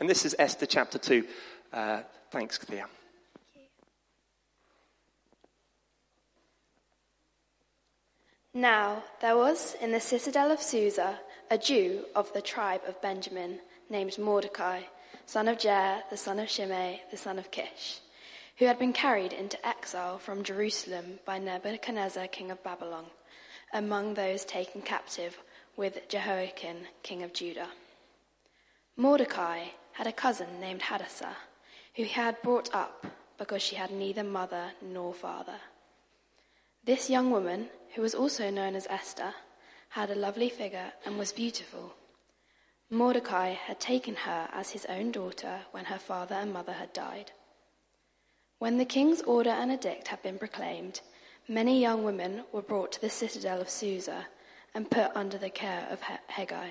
And this is Esther chapter 2. Thanks, Thea. Now there was in the citadel of Susa a Jew of the tribe of Benjamin named Mordecai, son of Jair, the son of Shimei, the son of Kish, who had been carried into exile from Jerusalem by Nebuchadnezzar, king of Babylon, among those taken captive with Jehoiakim, king of Judah. Mordecai had a cousin named Hadassah, who he had brought up because she had neither mother nor father. This young woman, who was also known as Esther, had a lovely figure and was beautiful. Mordecai had taken her as his own daughter when her father and mother had died. When the king's order and edict had been proclaimed, many young women were brought to the citadel of Susa and put under the care of Hegai.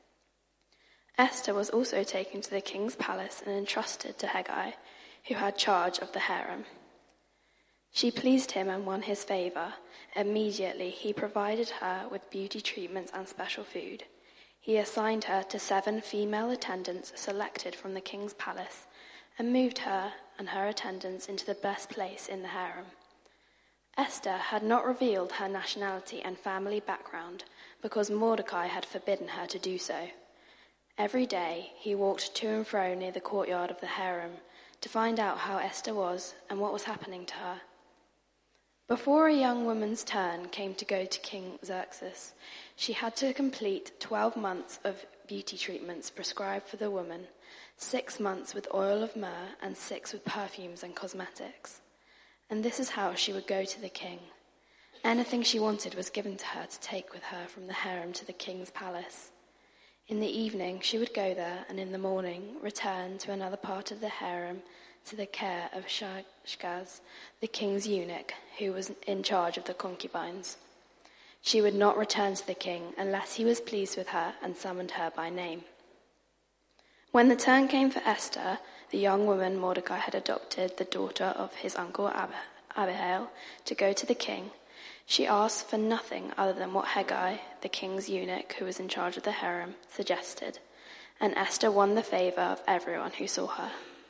Esther was also taken to the king's palace and entrusted to Hegai, who had charge of the harem. She pleased him and won his favor. Immediately he provided her with beauty treatments and special food. He assigned her to 7 female attendants selected from the king's palace and moved her and her attendants into the best place in the harem. Esther had not revealed her nationality and family background because Mordecai had forbidden her to do so. Every day he walked to and fro near the courtyard of the harem to find out how Esther was and what was happening to her. Before a young woman's turn came to go to King Xerxes, she had to complete 12 months of beauty treatments prescribed for the woman, 6 months with oil of myrrh and 6 with perfumes and cosmetics. And this is how she would go to the king. Anything she wanted was given to her to take with her from the harem to the king's palace. In the evening she would go there, and in the morning return to another part of the harem to the care of Shashgaz, the king's eunuch, who was in charge of the concubines. She would not return to the king unless he was pleased with her and summoned her by name. When the turn came for Esther, the young woman Mordecai had adopted, the daughter of his uncle Abihail, to go to the king, she asked for nothing other than what Hegai, the king's eunuch who was in charge of the harem, suggested, and Esther won the favor of everyone who saw her.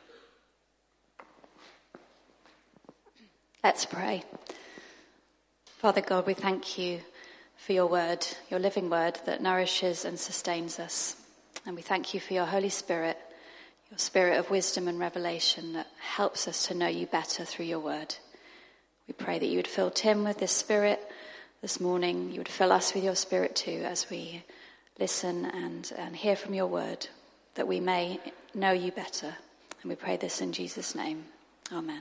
Let's pray. Father God, we thank you for your word, your living word that nourishes and sustains us. And we thank you for your Holy Spirit, your spirit of wisdom and revelation that helps us to know you better through your word. We pray that you would fill Tim with this spirit this morning. You would fill us with your spirit too as we listen and hear from your word, that we may know you better. And we pray this in Jesus' name. Amen.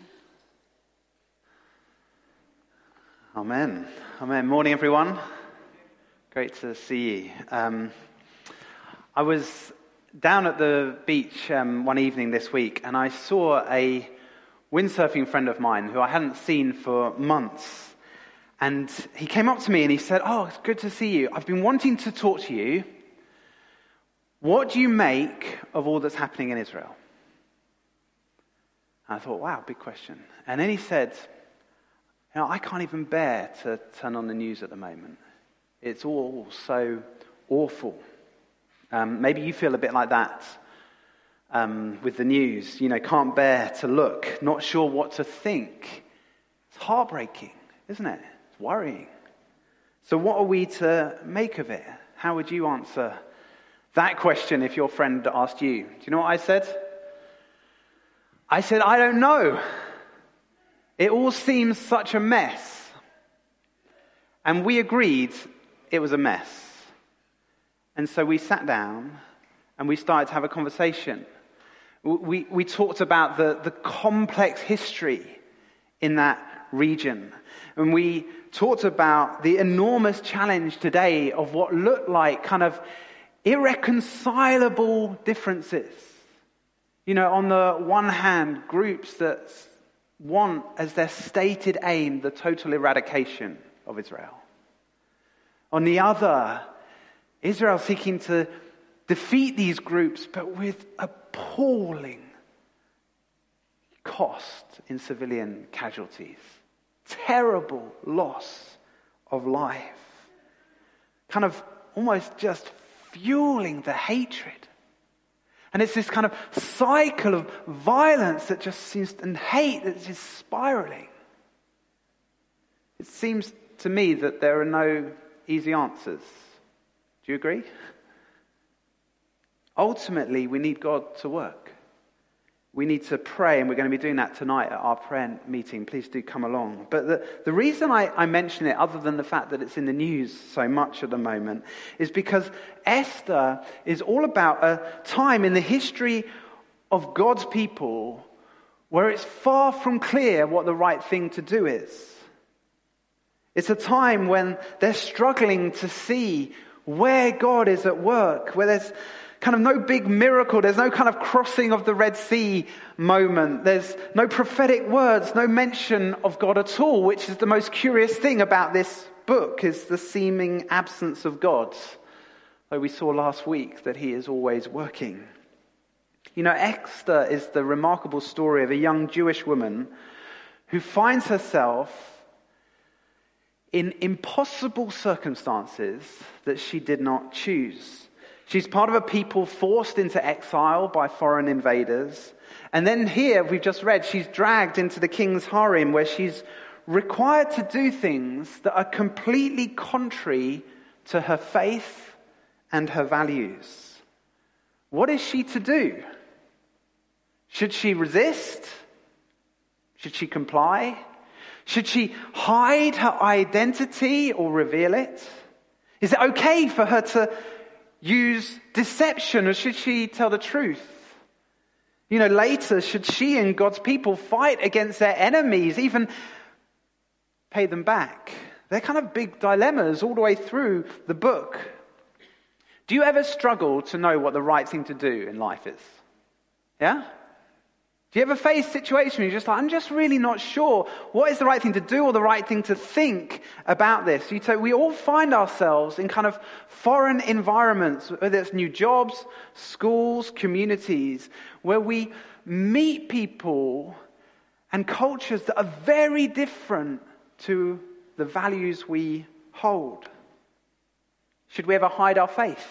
Amen. Amen. Morning, everyone. Great to see you. I was down at the beach one evening this week, and I saw a windsurfing friend of mine who I hadn't seen for months. And he came up to me and he said, "Oh, it's good to see you. I've been wanting to talk to you. What do you make of all that's happening in Israel?" And I thought, wow, big question. And then he said, I can't even bear to turn on the news at the moment. It's all so awful. Maybe you feel a bit like that with the news. Can't bear to look, not sure what to think. It's heartbreaking, isn't it? It's worrying. So what are we to make of it? How would you answer that question if your friend asked you? Do you know what I said? I said, I don't know. It all seems such a mess. And we agreed it was a mess. And so we sat down and we started to have a conversation. We talked about the complex history in that region. And we talked about the enormous challenge today of what looked like kind of irreconcilable differences. On the one hand, groups that want as their stated aim the total eradication of Israel. On the other, Israel seeking to defeat these groups, but with appalling cost in civilian casualties. Terrible loss of life. Kind of almost just fueling the hatred. And it's this kind of cycle of violence that just seems, and hate that's just spiraling. It seems to me that there are no easy answers. Do you agree? Ultimately, we need God to work. We need to pray, and we're going to be doing that tonight at our prayer meeting. Please do come along. But the reason I mention it, other than the fact that it's in the news so much at the moment, is because Esther is all about a time in the history of God's people where it's far from clear what the right thing to do is. It's a time when they're struggling to see where God is at work, where there's kind of no big miracle, there's no kind of crossing of the Red Sea moment, there's no prophetic words, no mention of God at all, which is the most curious thing about this book, is the seeming absence of God. Though we saw last week that he is always working. You know, Esther is the remarkable story of a young Jewish woman who finds herself in impossible circumstances that she did not choose. She's part of a people forced into exile by foreign invaders. And then here, we've just read, she's dragged into the king's harem where she's required to do things that are completely contrary to her faith and her values. What is she to do? Should she resist? Should she comply? Should she hide her identity or reveal it? Is it okay for her to use deception, or should she tell the truth? You know, later, should she and God's people fight against their enemies, even pay them back? They're kind of big dilemmas all the way through the book. Do you ever struggle to know what the right thing to do in life is? Yeah? Do you ever face a situation where you're just like, I'm just really not sure what is the right thing to do or the right thing to think about this? We all find ourselves in kind of foreign environments, whether it's new jobs, schools, communities, where we meet people and cultures that are very different to the values we hold. Should we ever hide our faith?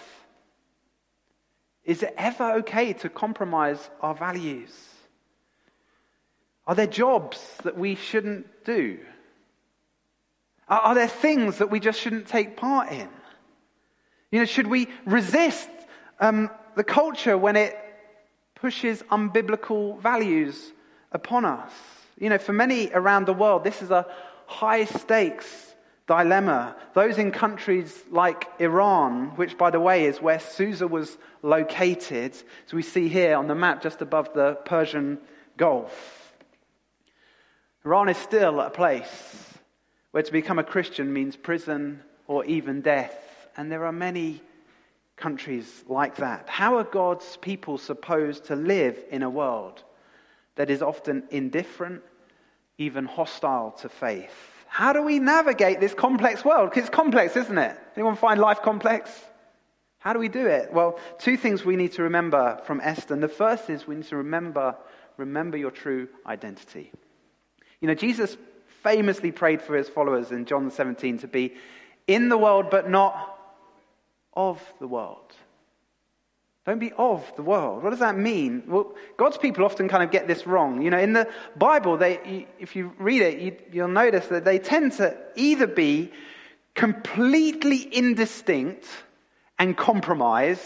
Is it ever okay to compromise our values? Are there jobs that we shouldn't do? Are there things that we just shouldn't take part in? You know, should we resist the culture when it pushes unbiblical values upon us? You know, for many around the world, this is a high stakes dilemma. Those in countries like Iran, which by the way is where Susa was located, as we see here on the map just above the Persian Gulf. Iran is still a place where to become a Christian means prison or even death. And there are many countries like that. How are God's people supposed to live in a world that is often indifferent, even hostile to faith? How do we navigate this complex world? Because it's complex, isn't it? Anyone find life complex? How do we do it? Well, two things we need to remember from Esther. And the first is we need to remember your true identity. You know, Jesus famously prayed for his followers in John 17 to be in the world, but not of the world. Don't be of the world. What does that mean? Well, God's people often kind of get this wrong. You know, in the Bible, if you read it, you'll notice that they tend to either be completely indistinct and compromised,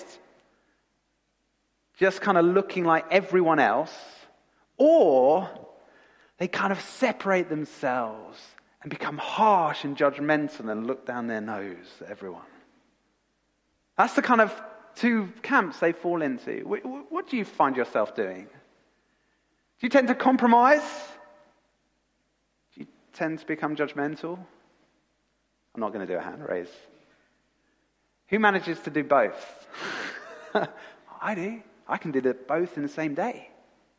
just kind of looking like everyone else, or they kind of separate themselves and become harsh and judgmental and look down their nose at everyone. That's the kind of two camps they fall into. What do you find yourself doing? Do you tend to compromise? Do you tend to become judgmental? I'm not going to do a hand raise. Who manages to do both? I do. I can do both in the same day.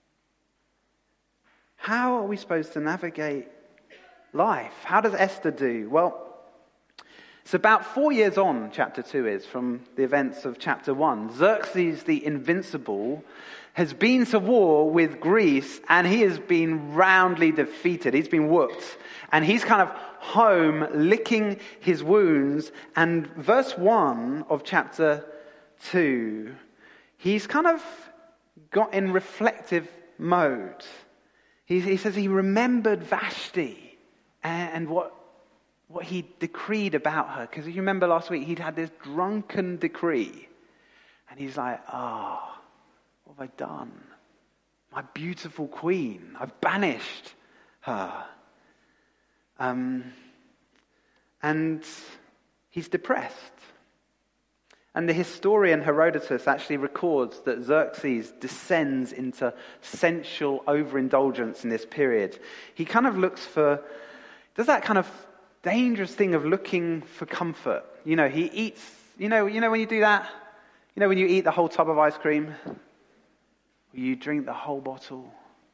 How are we supposed to navigate life? How does Esther do? Well, it's about 4 years on, chapter 2 is, from the events of chapter 1. Xerxes the Invincible has been to war with Greece, and he has been roundly defeated. He's been whooped. And he's kind of home, licking his wounds. And verse 1 of chapter 2, he's kind of got in reflective mode. He says he remembered Vashti and what he decreed about her. Because if you remember last week, he'd had this drunken decree. And he's like, what have I done? My beautiful queen, I've banished her. And he's depressed. And the historian Herodotus actually records that Xerxes descends into sensual overindulgence in this period. He kind of does that kind of dangerous thing of looking for comfort. He eats, when you do that? When you eat the whole tub of ice cream? You drink the whole bottle.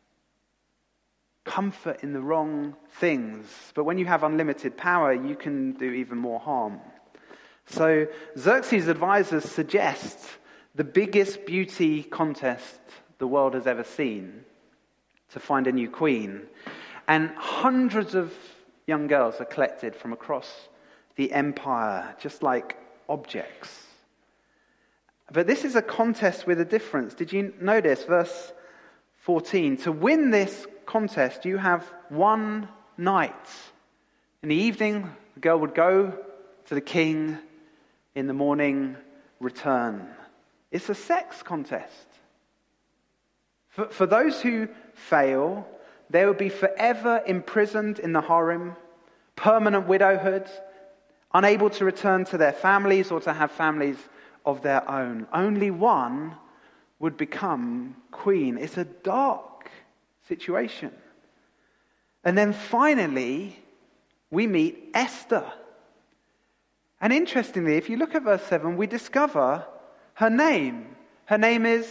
Comfort in the wrong things. But when you have unlimited power, you can do even more harm. So Xerxes' advisors suggest the biggest beauty contest the world has ever seen to find a new queen. And hundreds of young girls are collected from across the empire, just like objects. But this is a contest with a difference. Did you notice verse 14? To win this contest, you have one night. In the evening, the girl would go to the king. In the morning, return. It's a sex contest. For those who fail, they will be forever imprisoned in the harem, permanent widowhood, unable to return to their families or to have families of their own. Only one would become queen. It's a dark situation. And then finally, we meet Esther. And interestingly, if you look at verse 7, we discover her name. Her name is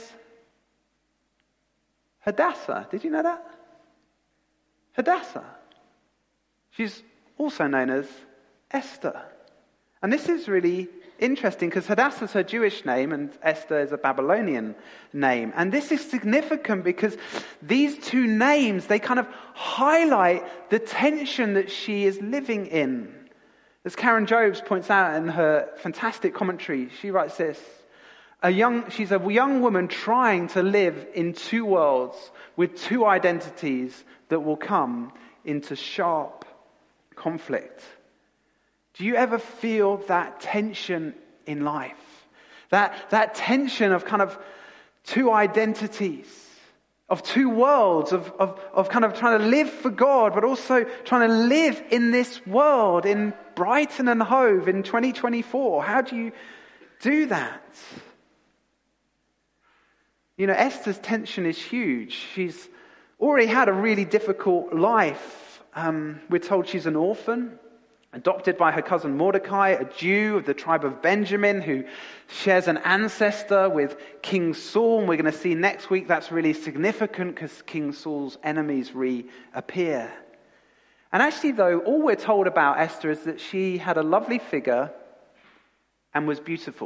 Hadassah. Did you know that? Hadassah. She's also known as Esther. And this is really interesting because Hadassah is her Jewish name and Esther is a Babylonian name. And this is significant because these two names, they kind of highlight the tension that she is living in. As Karen Jobes points out in her fantastic commentary, she writes this: she's a young woman trying to live in two worlds with two identities that will come into sharp conflict. Do you ever feel that tension in life? That tension of kind of two identities, of two worlds, of kind of trying to live for God, but also trying to live in this world, in Brighton and Hove in 2024. How do you do that? Esther's tension is huge. She's already had a really difficult life. We're told she's an orphan, adopted by her cousin Mordecai, a Jew of the tribe of Benjamin who shares an ancestor with King Saul. And we're going to see next week that's really significant because King Saul's enemies reappear. And actually, though, all we're told about Esther is that she had a lovely figure and was beautiful.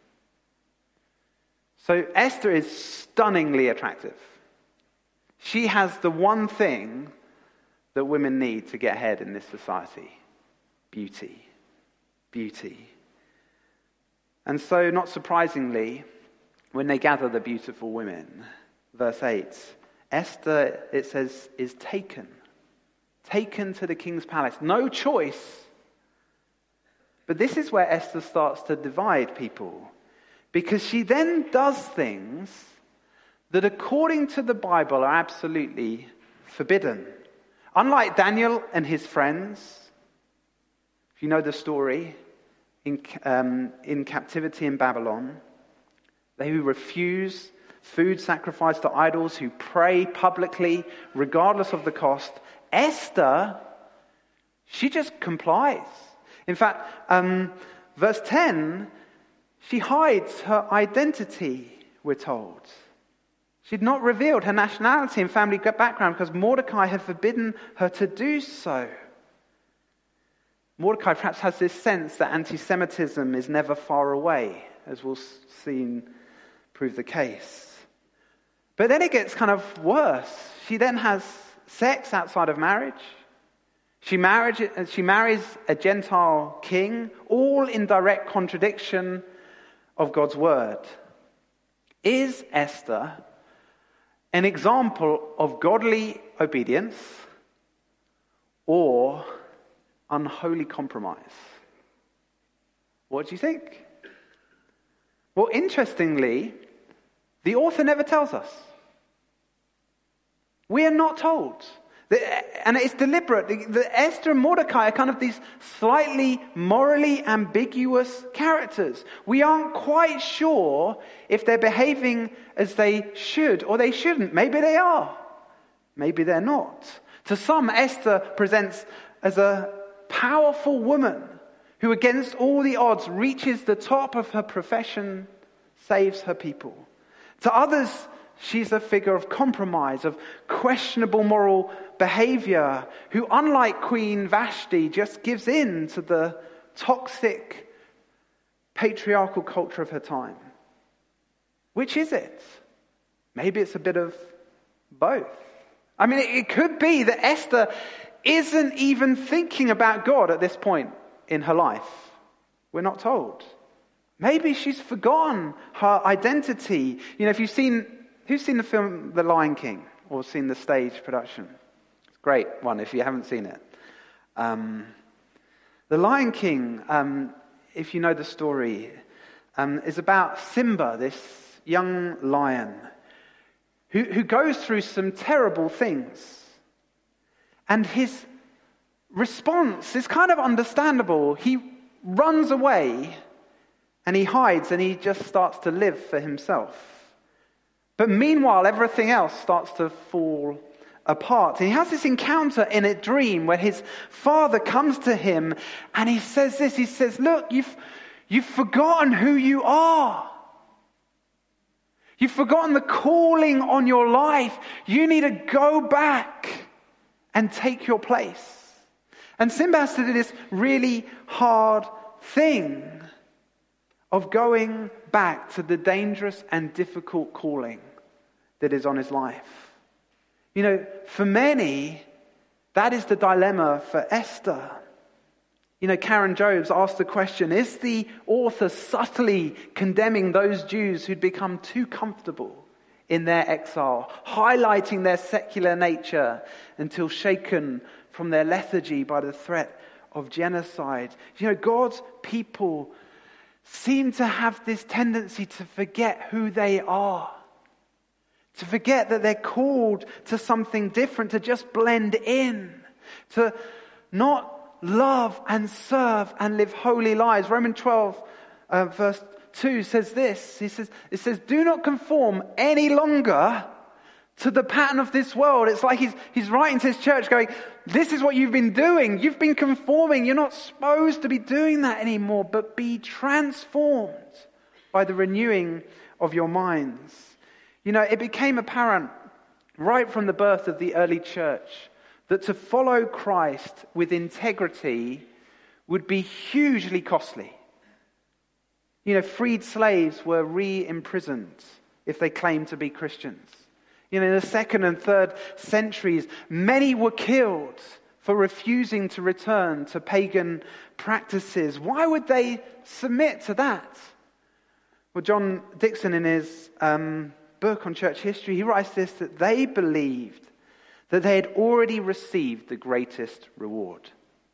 So Esther is stunningly attractive. She has the one thing that women need to get ahead in this society: beauty. Beauty. And so, not surprisingly, when they gather the beautiful women, verse 8, Esther, it says, is taken to the king's palace. No choice. But this is where Esther starts to divide people, because she then does things that according to the Bible are absolutely forbidden. Unlike Daniel and his friends, if you know the story, in captivity in Babylon, they who refuse food sacrificed to idols, who pray publicly regardless of the cost, Esther, she just complies. In fact, verse 10, she hides her identity, we're told. She'd not revealed her nationality and family background because Mordecai had forbidden her to do so. Mordecai perhaps has this sense that anti-Semitism is never far away, as we'll soon prove the case. But then it gets kind of worse. She then has sex outside of marriage. She marries a Gentile king, all in direct contradiction of God's word. Is Esther an example of godly obedience or unholy compromise? What do you think? Well, interestingly, the author never tells us. We are not told. And it's deliberate. Esther and Mordecai are kind of these slightly morally ambiguous characters. We aren't quite sure if they're behaving as they should or they shouldn't. Maybe they are. Maybe they're not. To some, Esther presents as a powerful woman who, against all the odds, reaches the top of her profession, saves her people. To others, she's a figure of compromise, of questionable moral behavior, who, unlike Queen Vashti, just gives in to the toxic patriarchal culture of her time. Which is it? Maybe it's a bit of both. I mean, it could be that Esther isn't even thinking about God at this point in her life. We're not told. Maybe she's forgotten her identity. You know, if who's seen the film The Lion King or seen the stage production? It's a great one if you haven't seen it. The Lion King, if you know the story, is about Simba, this young lion, who goes through some terrible things. And his response is kind of understandable. He runs away and he hides and he just starts to live for himself. But meanwhile, everything else starts to fall apart. And he has this encounter in a dream where his father comes to him and he says this. He says, look, you've forgotten who you are. You've forgotten the calling on your life. You need to go back and take your place. And Simba has to do this really hard thing of going back to the dangerous and difficult calling that is on his life. You know, for many, that is the dilemma for Esther. You know, Karen Jobes asked the question, is the author subtly condemning those Jews who'd become too comfortable in their exile, highlighting their secular nature until shaken from their lethargy by the threat of genocide? You know, God's people seem to have this tendency to forget who they are, to forget that they're called to something different, to just blend in, to not love and serve and live holy lives. Romans 12 verse 2 says this. It says, do not conform any longer to the pattern of this world. It's like he's writing to his church going, this is what you've been doing. You've been conforming. You're not supposed to be doing that anymore, but be transformed by the renewing of your minds. You know, it became apparent right from the birth of the early church that to follow Christ with integrity would be hugely costly. You know, freed slaves were re-imprisoned if they claimed to be Christians. You know, in the 2nd and 3rd centuries, many were killed for refusing to return to pagan practices. Why would they submit to that? Well, John Dixon, in his book on church history, he writes this, that they believed that they had already received the greatest reward.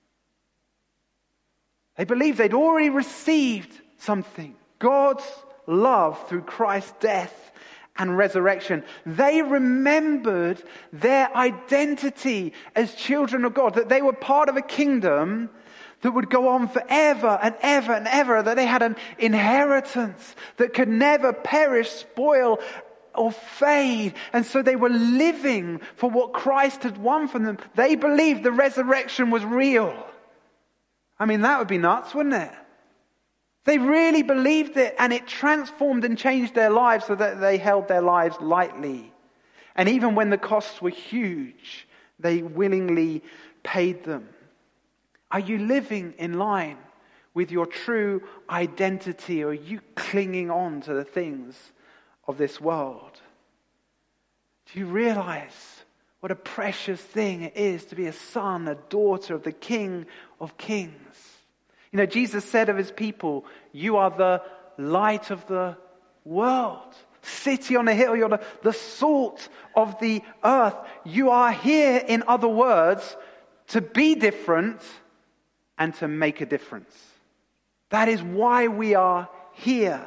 They believed they'd already received something. God's love through Christ's death and resurrection. They remembered their identity as children of God, that they were part of a kingdom that would go on forever and ever and ever, that they had an inheritance that could never perish, spoil, or fade. And so they were living for what Christ had won for them. They believed the resurrection was real. I mean, that would be nuts, wouldn't it? They really believed it, and it transformed and changed their lives so that they held their lives lightly. And even when the costs were huge, they willingly paid them. Are you living in line with your true identity, or are you clinging on to the things of this world? Do you realize what a precious thing it is to be a son, a daughter of the King of Kings? You know, Jesus said of his people, you are the light of the world. city on a hill. You're the salt of the earth. You are here, in other words, to be different and to make a difference. That is why we are here.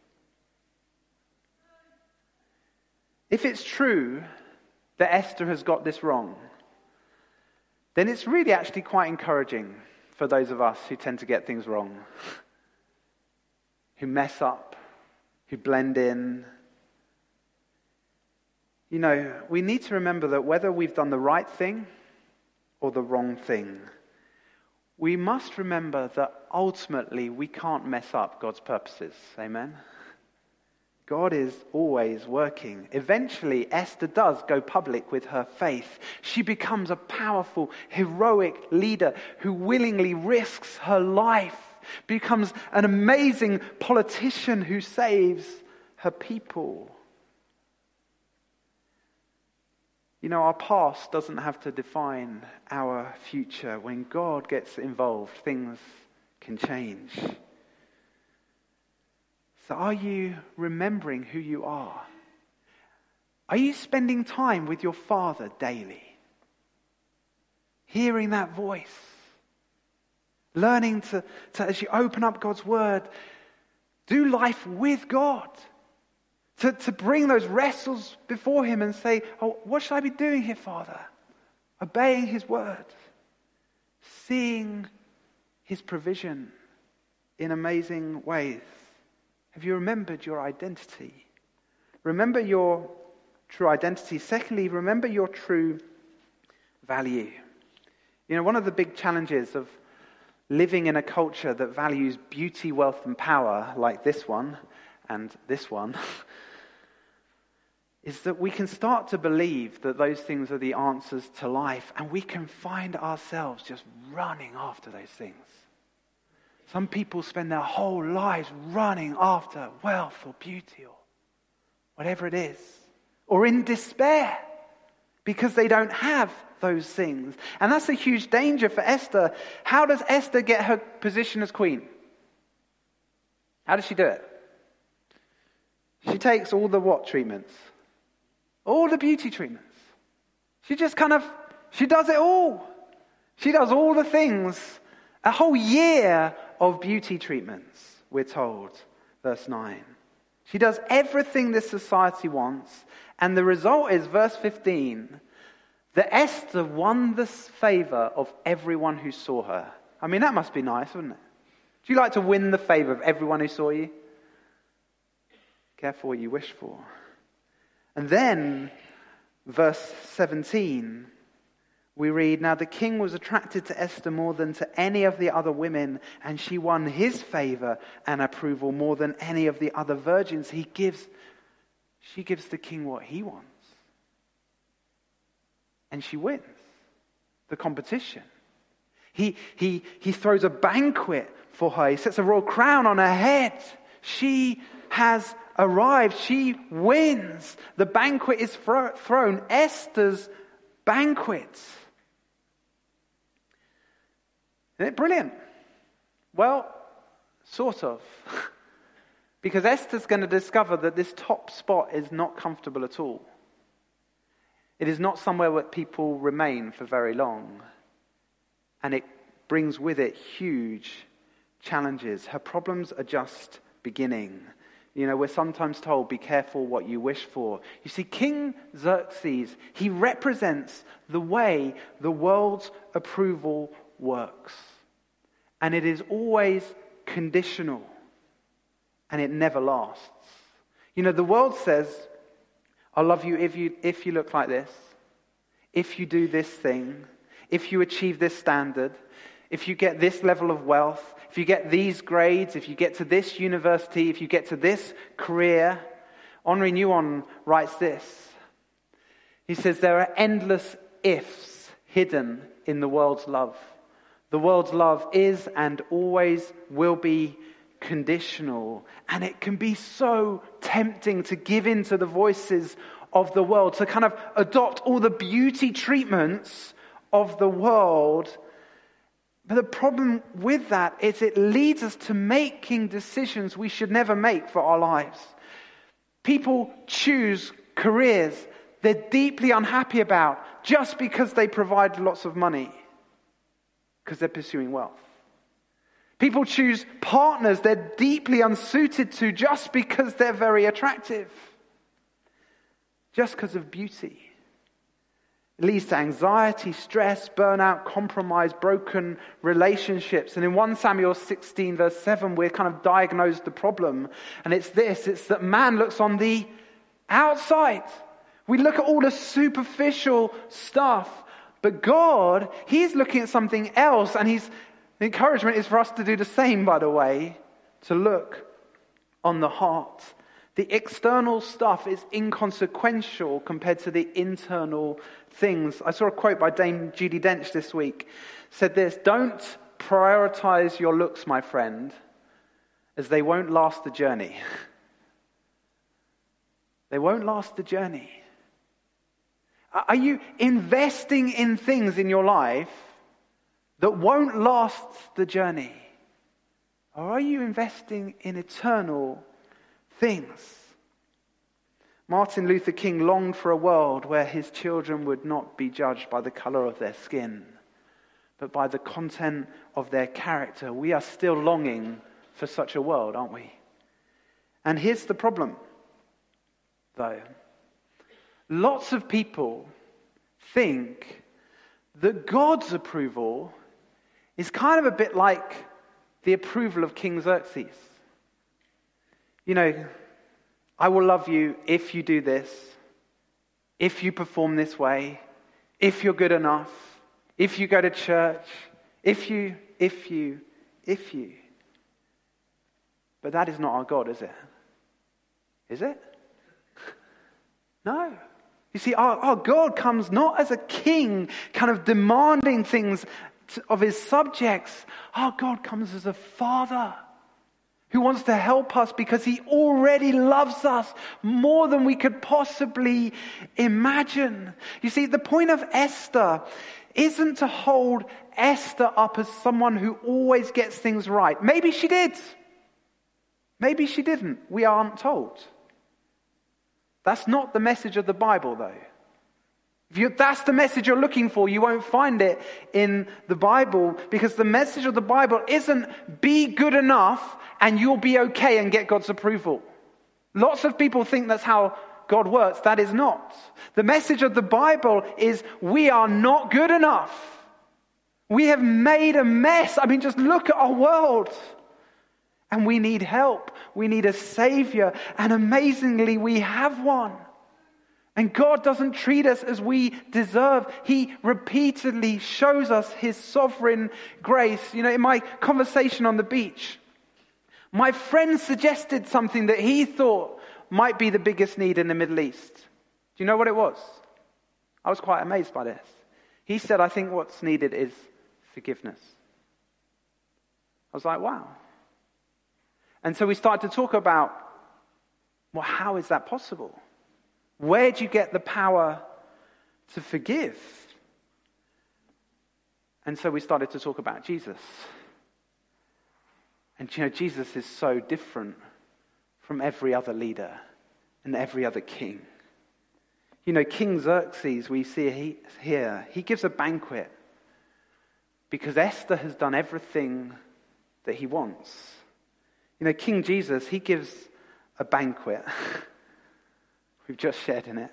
If it's true that Esther has got this wrong, then it's really actually quite encouraging for those of us who tend to get things wrong, who mess up, who blend in. You know, we need to remember that whether we've done the right thing or the wrong thing, we must remember that ultimately we can't mess up God's purposes. Amen? God is always working. Eventually, Esther does go public with her faith. She becomes a powerful, heroic leader who willingly risks her life, becomes an amazing politician who saves her people. You know, our past doesn't have to define our future. When God gets involved, things can change. So are you remembering who you are? Are you spending time with your Father daily? Hearing that voice? Learning to as you open up God's Word, do life with God? To bring those wrestles before Him and say, oh, what should I be doing here, Father? Obeying His Word. Seeing His provision in amazing ways. Have you remembered your identity? Remember your true identity. Secondly, remember your true value. You know, one of the big challenges of living in a culture that values beauty, wealth, and power, like this one and this one, is that we can start to believe that those things are the answers to life, and we can find ourselves just running after those things. Some people spend their whole lives running after wealth or beauty or whatever it is, or in despair because they don't have those things. And that's a huge danger for Esther. How does Esther get her position as queen? How does she do it? She takes all the what treatments? All the beauty treatments. She just she does it all. She does all the things. A whole year of beauty treatments, we're told, verse 9. She does everything this society wants, and the result is, verse 15, that Esther won the favor of everyone who saw her. I mean, that must be nice, wouldn't it? Do you like to win the favor of everyone who saw you? Careful what you wish for. And then, verse 17, we read, now the king was attracted to Esther more than to any of the other women, and she won his favor and approval more than any of the other virgins. She gives the king what he wants. And she wins the competition. He throws a banquet for her. He sets a royal crown on her head. She has arrived. She wins. The banquet is thrown. Esther's banquet. Isn't it brilliant? Well, sort of. Because Esther's going to discover that this top spot is not comfortable at all. It is not somewhere where people remain for very long. And it brings with it huge challenges. Her problems are just beginning. You know, we're sometimes told, be careful what you wish for. You see, King Xerxes, he represents the way the world's approval works. And it is always conditional. And it never lasts. You know, the world says, I'll love you if you look like this, if you do this thing, if you achieve this standard, if you get this level of wealth, if you get these grades, if you get to this university, if you get to this career. Henri Nouwen writes this. He says, there are endless ifs hidden in the world's love. The world's love is and always will be conditional. And it can be so tempting to give in to the voices of the world, to kind of adopt all the beauty treatments of the world. But the problem with that is it leads us to making decisions we should never make for our lives. People choose careers they're deeply unhappy about just because they provide lots of money, because they're pursuing wealth. People choose partners they're deeply unsuited to just because they're very attractive, just because of beauty. It leads to anxiety, stress, burnout, compromise, broken relationships. And in 1 Samuel 16 verse 7, we're kind of diagnosed the problem. And it's that man looks on the outside. We look at all the superficial stuff. But God, He's looking at something else. And the encouragement is for us to do the same, by the way, to look on the heart. The external stuff is inconsequential compared to the internal things. I saw a quote by Dame Judi Dench this week. Said this: "Don't prioritize your looks, my friend, as they won't last the journey." They won't last the journey. Are you investing in things in your life that won't last the journey? Or are you investing in eternal things? Martin Luther King longed for a world where his children would not be judged by the color of their skin, but by the content of their character. We are still longing for such a world, aren't we? And here's the problem, though. Lots of people think that God's approval is kind of a bit like the approval of King Xerxes. You know, I will love you if you do this, if you perform this way, if you're good enough, if you go to church, if you. But that is not our God, is it? Is it? No. You see, our God comes not as a king kind of demanding things of his subjects. Our God comes as a father who wants to help us because he already loves us more than we could possibly imagine. You see, the point of Esther isn't to hold Esther up as someone who always gets things right. Maybe she did. Maybe she didn't. We aren't told. That's not the message of the Bible, though. If that's the message you're looking for, you won't find it in the Bible, because the message of the Bible isn't be good enough and you'll be okay and get God's approval. Lots of people think that's how God works. That is not. The message of the Bible is we are not good enough. We have made a mess. I mean, just look at our world. And we need help. We need a savior. And amazingly, we have one. And God doesn't treat us as we deserve. He repeatedly shows us his sovereign grace. You know, in my conversation on the beach, my friend suggested something that he thought might be the biggest need in the Middle East. Do you know what it was? I was quite amazed by this. He said, I think what's needed is forgiveness. I was like, wow. And so we started to talk about, well, how is that possible? Where do you get the power to forgive? And so we started to talk about Jesus. And you know, Jesus is so different from every other leader and every other king. You know, King Xerxes, we see here, he gives a banquet because Esther has done everything that he wants. You know, King Jesus, he gives a banquet. We've just shared in it.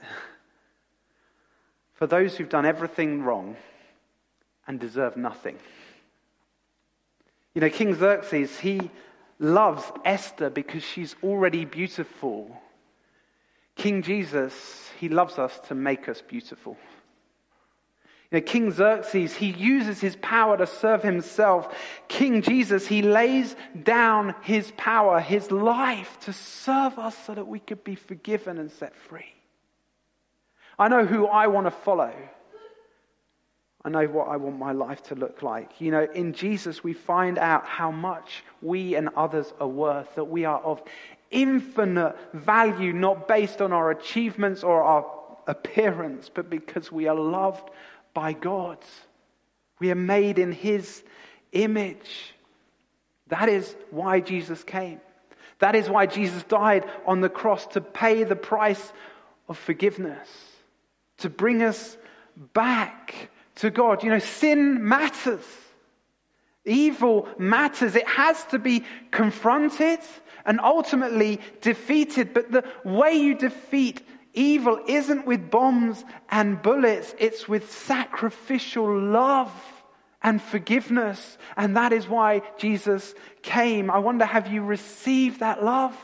For those who've done everything wrong and deserve nothing. You know, King Xerxes, he loves Esther because she's already beautiful. King Jesus, he loves us to make us beautiful. You know, King Xerxes, he uses his power to serve himself. King Jesus, he lays down his power, his life to serve us so that we could be forgiven and set free. I know who I want to follow. I know what I want my life to look like. You know, in Jesus we find out how much we and others are worth, that we are of infinite value, not based on our achievements or our appearance, but because we are loved by God. We are made in his image. That is why Jesus came. That is why Jesus died on the cross, to pay the price of forgiveness, to bring us back to God. Sin matters. Evil matters. It has to be confronted and ultimately defeated. But the way you defeat evil isn't with bombs and bullets. It's with sacrificial love and forgiveness. And that is why Jesus came. I wonder, have you received that love?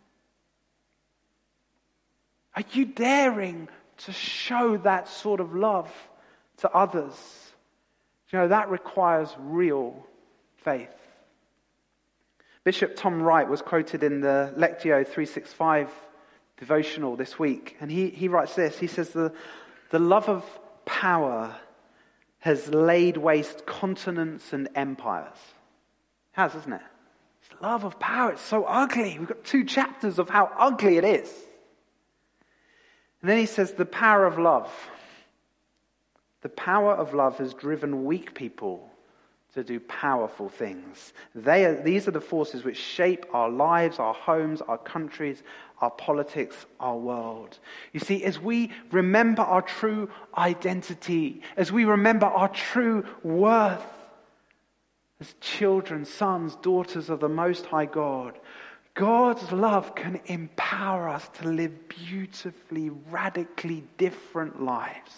Are you daring to show that sort of love to others? That requires real faith. Bishop Tom Wright was quoted in the Lectio 365 devotional this week. And he writes this. He says, the love of power has laid waste continents and empires. It has, isn't it? It's the love of power. It's so ugly. We've got 2 chapters of how ugly it is. And then he says, the power of love. The power of love has driven weak people to do powerful things. These are the forces which shape our lives, our homes, our countries, our politics, our world. You see, as we remember our true identity, as we remember our true worth, as children, sons, daughters of the Most High God, God's love can empower us to live beautifully, radically different lives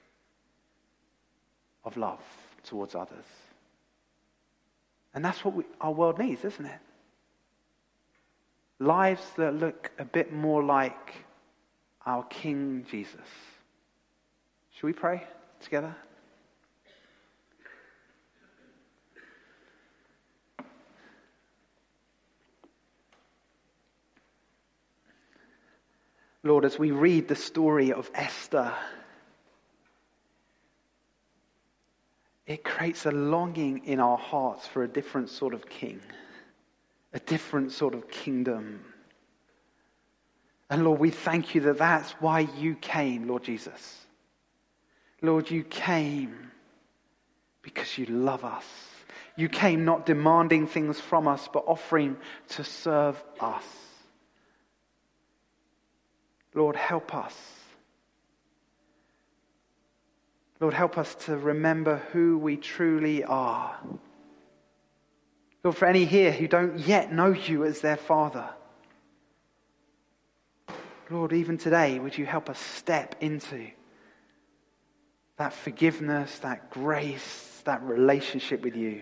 of love towards others. And that's what our world needs, isn't it? Lives that look a bit more like our King Jesus. Shall we pray together? Lord, as we read the story of Esther, it creates a longing in our hearts for a different sort of king, a different sort of kingdom. And Lord, we thank you that that's why you came, Lord Jesus. Lord, you came because you love us. You came not demanding things from us, but offering to serve us. Lord, help us. Lord, help us to remember who we truly are. Lord, for any here who don't yet know you as their Father, Lord, even today, would you help us step into that forgiveness, that grace, that relationship with you.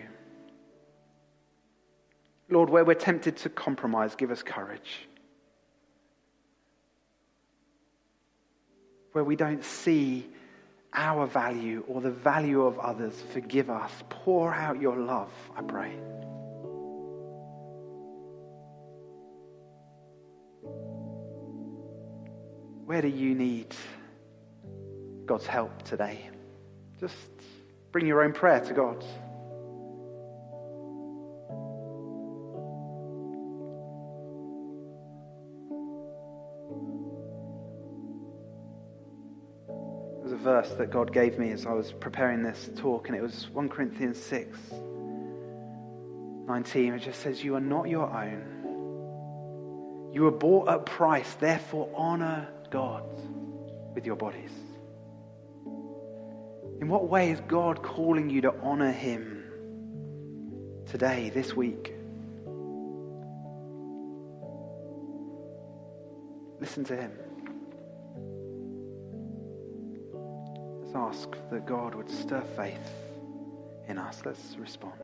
Lord, where we're tempted to compromise, give us courage. Where we don't see our value or the value of others, forgive us. Pour out your love, I pray. Where do you need God's help today? Just bring your own prayer to God. There's a verse that God gave me as I was preparing this talk, and it was 1 Corinthians 6:19. It just says, you are not your own. You were bought at price, therefore honor God with your bodies. In what way is God calling you to honor him today, this week? Listen to him. Let's ask that God would stir faith in us. Let's respond.